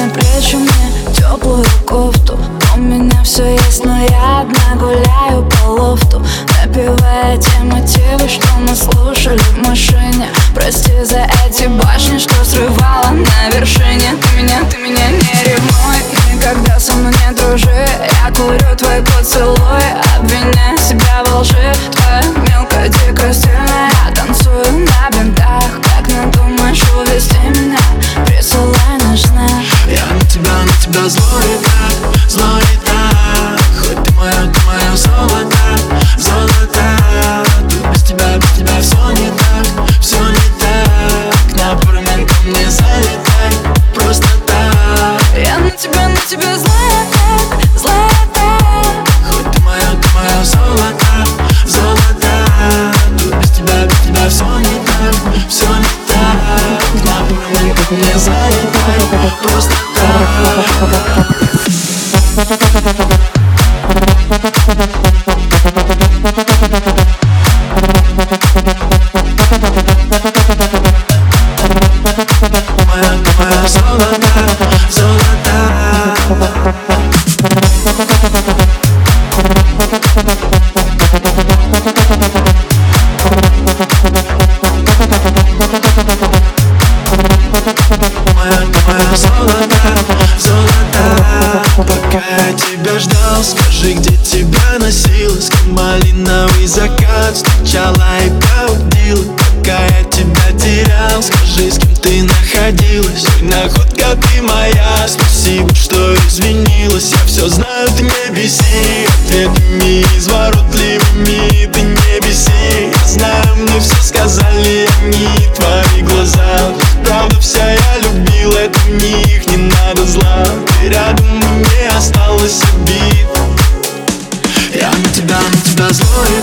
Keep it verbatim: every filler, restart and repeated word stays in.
на плечи мне теплую кофту. У меня все есть, но я одна гуляю по лофту, напевая те мотивы, что мы слушали в машине. Прости за эти башни, что срывала на вершине. Ты меня, ты меня не ревнуй, никогда со мной не дружи. Я курю твой поцелуй, обвиняя себя во лжи. Твоя мелкая, дикая, стильная, я танцую на бинтах. Как надумаешь увести меня, присылай наш знак. Я на тебя, на тебя злой так, злой так. Хоть ты моя, ты моя золото, золото. Тут без тебя, без тебя все не так, все не так. Напрямик ко мне залетай, просто так. Я на тебя, на тебя злая так, злая так. Хоть ты моя, ты моя золото, золото. Тут без тебя, без тебя все не так, все не так. Напрямик ко мне залетай, просто так. Моя, моя золото, золото. Моя, моя золото, золото. Пока я тебя ждал, скажи, где тебя носил. С кем малиновый закат встречала и проводила. Пока я тебя терял, скажи, с кем ты находилась. Ой, находка ты моя, спасибо, что извинилась. Я все знаю, ты не беси ответами изворотливыми, ты не беси. Я знаю, мне все сказали они, твои глаза. Правда вся я любил, это в них не надо зла. Ты рядом, и мне осталось обид. Я на тебя, на тебя злой